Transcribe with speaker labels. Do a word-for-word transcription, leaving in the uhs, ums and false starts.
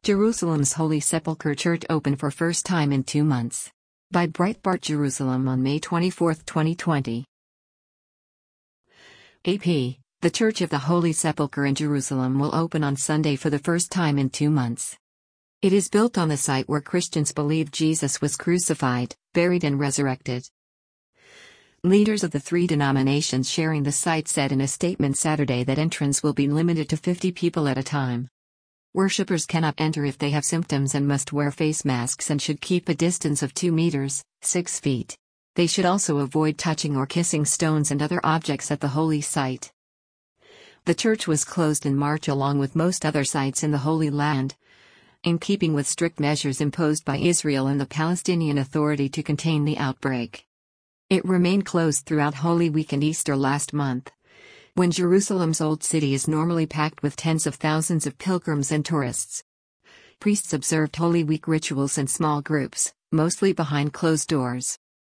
Speaker 1: Jerusalem's Holy Sepulchre Church open for first time in two months. By Breitbart Jerusalem on May twenty-fourth, twenty twenty. A P. The Church of the Holy Sepulchre in Jerusalem will open on Sunday for the first time in two months. It is built on the site where Christians believe Jesus was crucified, buried and resurrected. Leaders of the three denominations sharing the site said in a statement Saturday that entrance will be limited to fifty people at a time. Worshippers cannot enter if they have symptoms and must wear face masks and should keep a distance of two meters, six feet. They should also avoid touching or kissing stones and other objects at the holy site. The church was closed in March along with most other sites in the Holy Land, in keeping with strict measures imposed by Israel and the Palestinian Authority to contain the outbreak. It remained closed throughout Holy Week and Easter last month, when Jerusalem's Old City is normally packed with tens of thousands of pilgrims and tourists. Priests observed Holy Week rituals in small groups, mostly behind closed doors.